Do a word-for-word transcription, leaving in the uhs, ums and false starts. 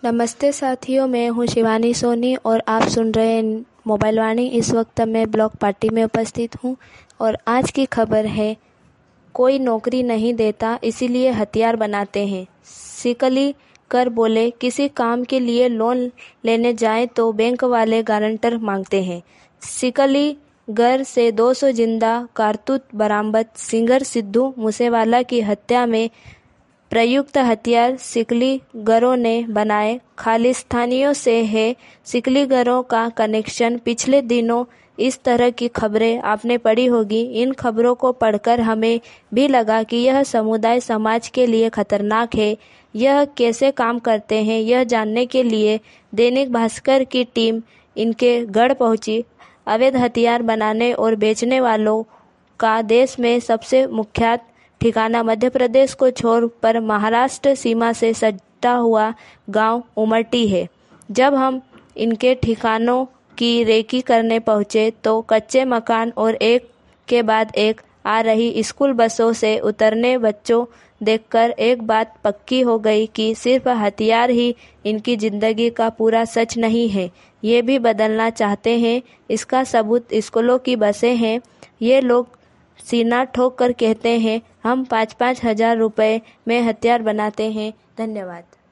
नमस्ते साथियों, मैं हूं शिवानी सोनी और आप सुन रहे हैं मोबाइल वाणी। इस वक्त मैं ब्लॉक पार्टी में उपस्थित हूं और आज की खबर है, कोई नौकरी नहीं देता इसीलिए हथियार बनाते हैं। सिकली कर बोले, किसी काम के लिए लोन लेने जाएं तो बैंक वाले गारंटर मांगते हैं। सिकली गर से दो सौ जिंदा कारतूस बरामद। सिंगर सिद्धू मूसेवाला की हत्या में प्रयुक्त हथियार सिकलीगरों ने बनाए। खालिस्तानियों से है सिकलीगरों का कनेक्शन। पिछले दिनों इस तरह की खबरें आपने पढ़ी होगी। इन खबरों को पढ़कर हमें भी लगा कि यह समुदाय समाज के लिए खतरनाक है। यह कैसे काम करते हैं, यह जानने के लिए दैनिक भास्कर की टीम इनके गढ़ पहुंची। अवैध हथियार बनाने और बेचने वालों का देश में सबसे मुख्यात ठिकाना मध्य प्रदेश को छोड़कर महाराष्ट्र सीमा से सटा हुआ गांव उमरटी है। जब हम इनके ठिकानों की रेकी करने पहुंचे तो कच्चे मकान और एक के बाद एक आ रही स्कूल बसों से उतरने बच्चों देखकर एक बात पक्की हो गई कि सिर्फ हथियार ही इनकी जिंदगी का पूरा सच नहीं है, ये भी बदलना चाहते हैं। इसका सबूत स्कूलों की बसें हैं। ये लोग सीना ठोक कर कहते हैं, हम पाँच पाँच हजार रुपए में हथियार बनाते हैं। धन्यवाद।